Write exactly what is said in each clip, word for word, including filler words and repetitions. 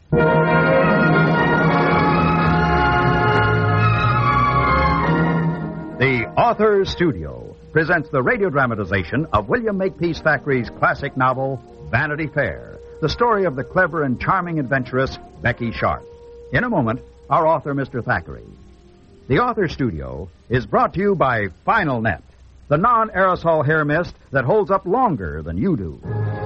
The Author Studio presents the radio dramatization of William Makepeace Thackeray's classic novel, Vanity Fair, the story of the clever and charming adventuress, Becky Sharp. In a moment, our author, Mister Thackeray. The Author Studio is brought to you by Final Net, the non-aerosol hair mist that holds up longer than you do.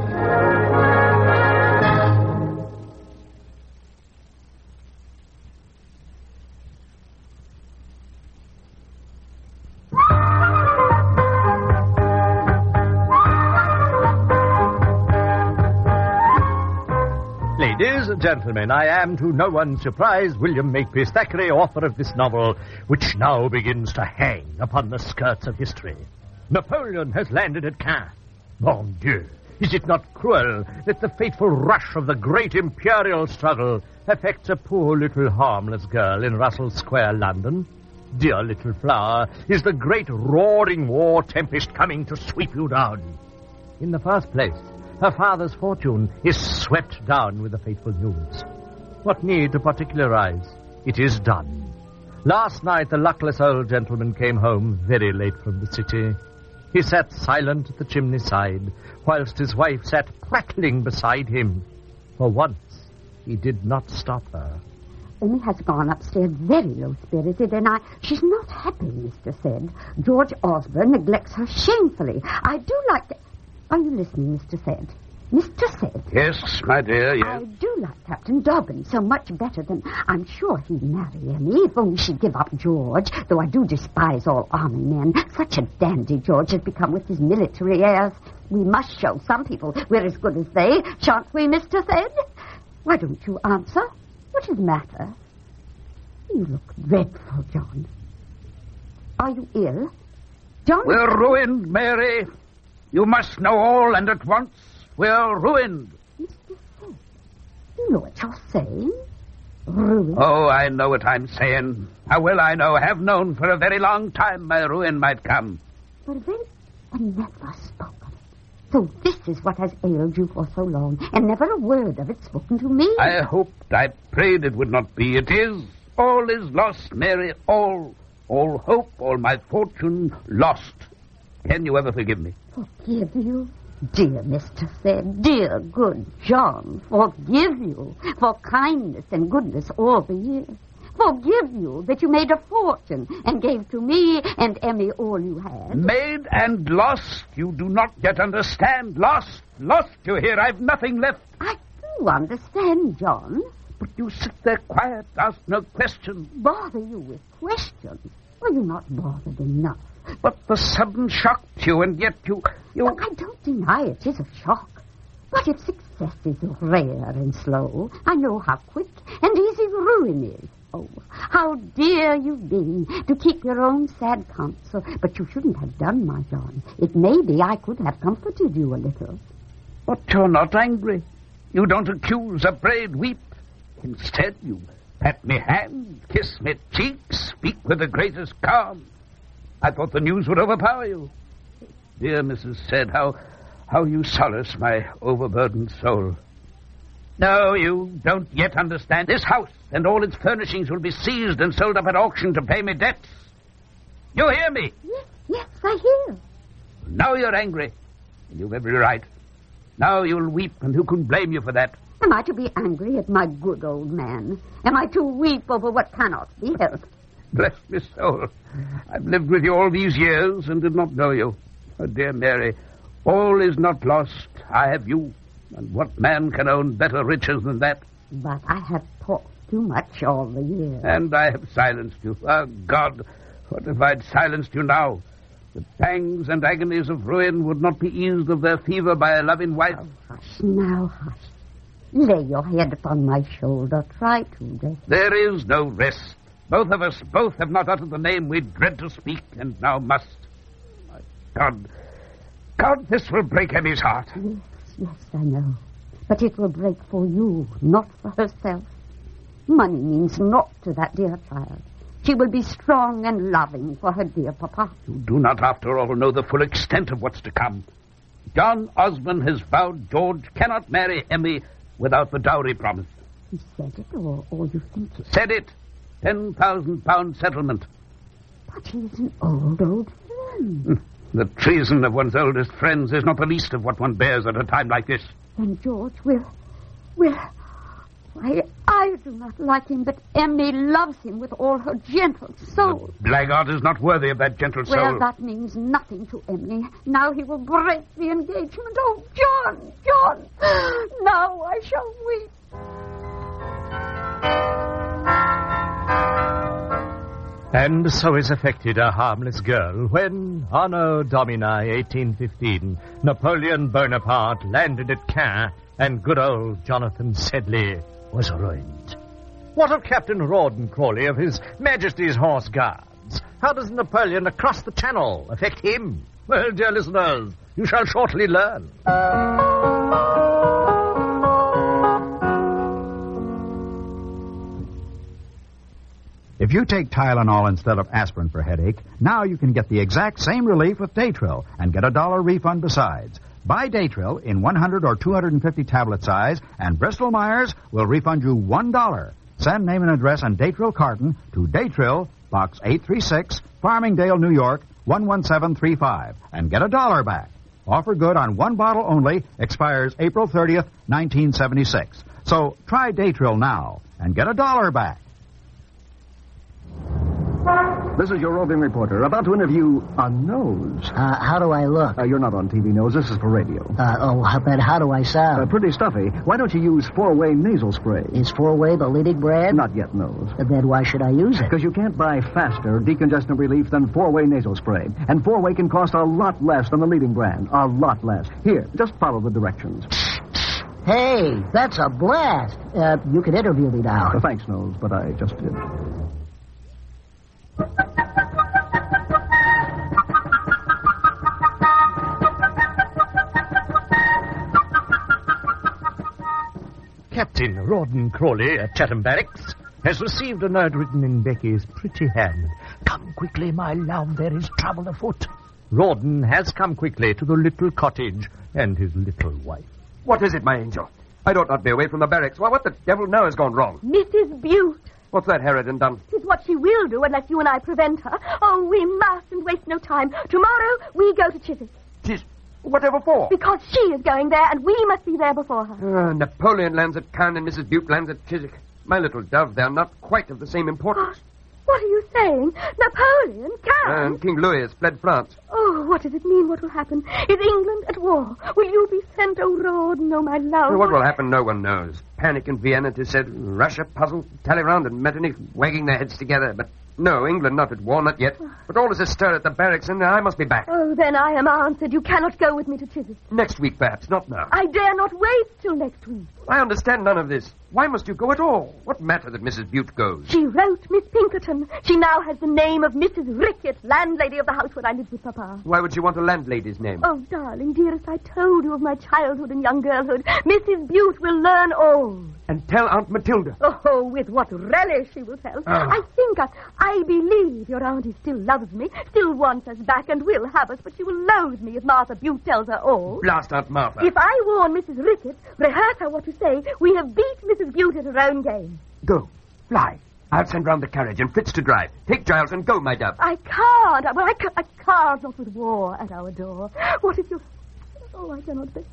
Ladies and gentlemen, I am to no one's surprise William Makepeace Thackeray, author of this novel, which now begins to hang upon the skirts of history. Napoleon has landed at Caen. Mon Dieu, is it not cruel that the fateful rush of the great imperial struggle affects a poor little harmless girl in Russell Square, London? Dear little flower, is the great roaring war tempest coming to sweep you down? In the first place, her father's fortune is swept down with the fateful news. What need to particularize? It is done. Last night the luckless old gentleman came home very late from the city. He sat silent at the chimney side, whilst his wife sat prattling beside him. For once, he did not stop her. Emmy has gone upstairs very low-spirited, and I... She's not happy, Mister Said. George Osborne neglects her shamefully. I do like to... Are you listening, Mister Said? Mister Said? Yes, my dear, yes. I do like Captain Dobbin so much better than... I'm sure he'd marry Emmy if only she'd give up George, though I do despise all army men. Such a dandy George has become with his military airs. We must show some people we're as good as they, shan't we, Mister Said? Why don't you answer? What is the matter? You look dreadful, John. Are you ill? John... We're ruined, Mary. You must know all, and at once. We're ruined. Mister Said, you know what you're saying? Ruined? Oh, I know what I'm saying. How well I know, have known for a very long time my ruin might come. But then I never spoke of it. So this is what has ailed you for so long, and never a word of it spoken to me. I hoped, I prayed it would not be. It is. All is lost, Mary. All. All hope, all my fortune lost. Can you ever forgive me? Forgive you? Dear Mister Said, dear good John, forgive you for kindness and goodness all the years. Forgive you that you made a fortune and gave to me and Emmy all you had. Made and lost? You do not yet understand. Lost, lost, you hear? I've nothing left. I do understand, John. But you sit there quiet, ask no questions. Bother you with questions? Are you not bothered enough? But the sudden shock to you, and yet you... you... Look, I don't deny it is a shock. But if success is rare and slow, I know how quick and easy ruin is. Oh, how dear you've been to keep your own sad counsel. But you shouldn't have done, my John. It may be I could have comforted you a little. But you're not angry. You don't accuse, upbraid, weep. Instead, you pat me hand, kiss me cheek, speak with the greatest calm. I thought the news would overpower you. Dear Missus Said, how, how you solace my overburdened soul. No, you don't yet understand. This house and all its furnishings will be seized and sold up at auction to pay me debts. You hear me? Yes, yes, I hear. Now you're angry. You've every right. Now you'll weep, and who can blame you for that? Am I to be angry at my good old man? Am I to weep over what cannot be helped? Bless me soul. I've lived with you all these years and did not know you. Oh, dear Mary, all is not lost. I have you. And what man can own better riches than that? But I have talked too much all the years. And I have silenced you. Oh, God, what if I'd silenced you now? The pangs and agonies of ruin would not be eased of their fever by a loving wife. Oh, hush now, hush. Lay your head upon my shoulder. Try to rest. There is no rest. Both of us, both have not uttered the name we dread to speak, and now must. My God, God, this will break Emmy's heart. Yes, yes, I know. But it will break for you, not for herself. Money means naught to that dear child. She will be strong and loving for her dear papa. You do not, after all, know the full extent of what's to come. John Osborne has vowed George cannot marry Emmy without the dowry promise. He said it, or, or you think it? Said it. Ten thousand pound settlement. But he's an old, old friend. The treason of one's oldest friends is not the least of what one bears at a time like this. Then George will... will... Why, I do not like him, but Emily loves him with all her gentle soul. The blackguard is not worthy of that gentle soul. Well, that means nothing to Emily. Now he will break the engagement. Oh, John, John, now I shall weep. And so is affected a harmless girl when, Anno Domini eighteen fifteen, Napoleon Bonaparte landed at Caen and good old Jonathan Sedley was ruined. What of Captain Rawdon Crawley of His Majesty's Horse Guards? How does Napoleon across the Channel affect him? Well, dear listeners, you shall shortly learn. If you take Tylenol instead of aspirin for headache, now you can get the exact same relief with Daytril and get a dollar refund besides. Buy Daytril in one hundred or two hundred fifty tablet size, and Bristol-Myers will refund you one dollar. Send name and address on Daytril carton to Daytril, Box eight three six, Farmingdale, New York, one one seven three five, and get a dollar back. Offer good on one bottle only, expires April thirtieth, nineteen seventy-six. So try Daytril now and get a dollar back. This is your roving reporter, about to interview a nose. Uh, how do I look? Uh, you're not on T V, Nose. This is for radio. Uh, oh, but how do I sound? Uh, pretty stuffy. Why don't you use four-way nasal spray? Is four-way the leading brand? Not yet, Nose. Uh, then why should I use it? Because you can't buy faster decongestant relief than four-way nasal spray. And four-way can cost a lot less than the leading brand. A lot less. Here, just follow the directions. Hey, that's a blast. Uh, you can interview me now. Uh, thanks, Nose, but I just did. Captain Rawdon Crawley at Chatham Barracks has received a note written in Becky's pretty hand. Come quickly, my love, there is trouble afoot. Rawdon has come quickly to the little cottage and his little wife. What is it, my angel? I ought not be away from the barracks. Why, what the devil now has gone wrong? Missus Bute. What's that Harridan done? Tis what she will do unless you and I prevent her. Oh, we mustn't waste no time. Tomorrow we go to Chiswick. Tis... Whatever for? Because she is going there, and we must be there before her. Uh, Napoleon lands at Cannes and Missus Bute lands at Chiswick. My little dove, they're not quite of the same importance. What are you saying? Napoleon? Cannes? And King Louis has fled France. Oh, what does it mean? What will happen? Is England at war? Will you be sent, oh, Rawdon, oh, my love? What will happen, no one knows. Panic in Vienna, 'tis said. Russia puzzled. Talleyrand and Metternich wagging their heads together. But no, England not at war, not yet. But all is astir at the barracks, and I must be back. Oh, then I am answered. You cannot go with me to Chiswick. Next week, perhaps, not now. I dare not wait till next week. I understand none of this. Why must you go at all? What matter that Missus Bute goes? She wrote Miss Pinkerton. She now has the name of Missus Rickett, landlady of the house where I lived with Papa. Why would she want a landlady's name? Oh, darling, dearest, I told you of my childhood and young girlhood. Missus Bute will learn all. And tell Aunt Matilda. Oh, with what relish she will tell. Oh. I think, I, I believe your auntie still loves me, still wants us back and will have us, but she will loathe me if Martha Bute tells her all. Blast Aunt Martha. If I warn Missus Rickett, rehearse her what to say, we have beat Missus Bute at her own game. Go. Fly. I'll send round the carriage and Fritz to drive. Take Giles and go, my dove. I can't. I, well, I, ca- I can't, not with war at our door. What if you... Oh, I cannot say.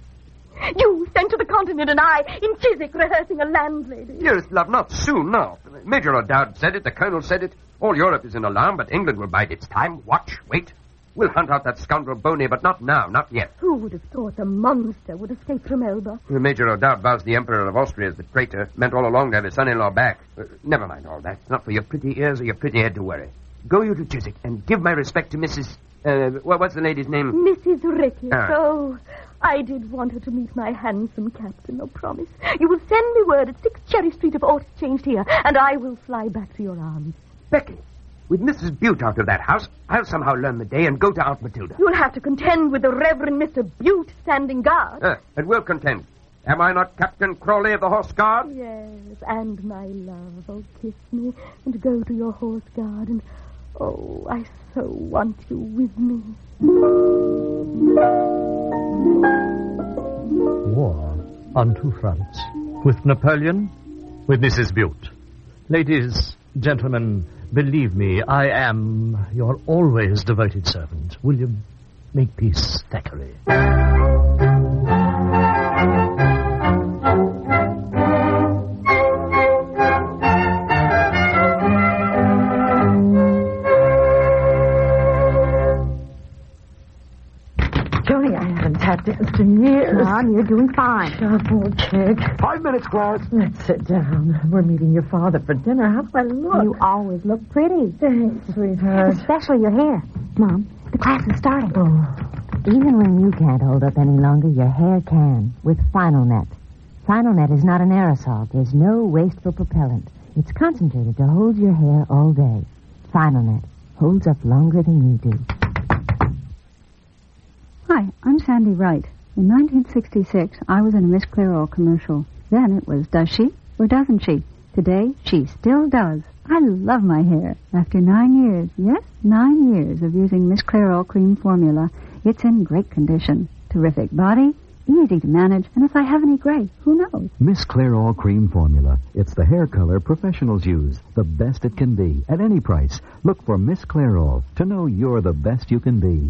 You sent to the continent and I in Chiswick rehearsing a landlady. Dearest love, not soon, no. Major O'Dowd said it, the Colonel said it. All Europe is in alarm, but England will bide its time. Watch, wait. We'll hunt out that scoundrel Boney, but not now, not yet. Who would have thought a monster would escape from Elba? Major O'Dowd vows the Emperor of Austria is the traitor, meant all along to have his son-in-law back. Uh, never mind all that. It's not for your pretty ears or your pretty head to worry. Go you to Chiswick and give my respect to Missus... Uh, what's the lady's name? Missus Rickett. Ah. Oh, I did want her to meet my handsome captain, oh, promise. You will send me word at six Cherry Street if aught is changed here, and I will fly back to your arms. Becky, with Missus Bute out of that house, I'll somehow learn the day and go to Aunt Matilda. You'll have to contend with the Reverend Mister Bute standing guard. Uh, and we'll contend. Am I not Captain Crawley of the Horse Guard? Yes, and my love, oh, kiss me and go to your horse guard, and oh, I so want you with me. War on two fronts. With Napoleon with Missus Bute. Ladies, gentlemen, believe me, I am your always devoted servant, William Makepeace Thackeray. Joni, I haven't tap danced in years. Mom, you're doing fine. Sharp old chick. Five minutes, Clarence. Let's sit down. We're meeting your father for dinner. How do I look? You always look pretty. Thanks, sweetheart. Especially your hair. Mom, the class is starting. Oh. Even when you can't hold up any longer, your hair can with Final Net. Final Net is not an aerosol. There's no wasteful propellant. It's concentrated to hold your hair all day. Final Net holds up longer than you do. Hi, I'm Sandy Wright. In nineteen sixty-six, I was in a Miss Clairol commercial. Then it was, does she or doesn't she? Today, she still does. I love my hair. After nine years, yes, nine years of using Miss Clairol cream formula, it's in great condition. Terrific body, easy to manage, and if I have any gray, who knows? Miss Clairol cream formula. It's the hair color professionals use. The best it can be, at any price. Look for Miss Clairol to know you're the best you can be.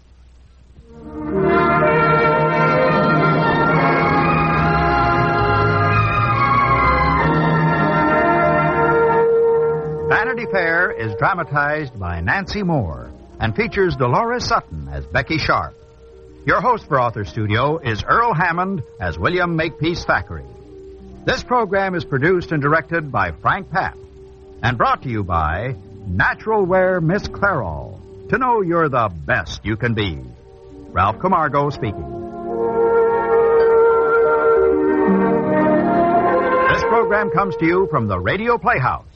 Vanity Fair is dramatized by Nancy Moore and features Dolores Sutton as Becky Sharp. Your host for Author Studio is Earl Hammond as William Makepeace Thackeray. This program is produced and directed by Frank Papp and brought to you by Natural Wear Miss Clairol. To know you're the best you can be. Ralph Camargo speaking. This program comes to you from the Radio Playhouse.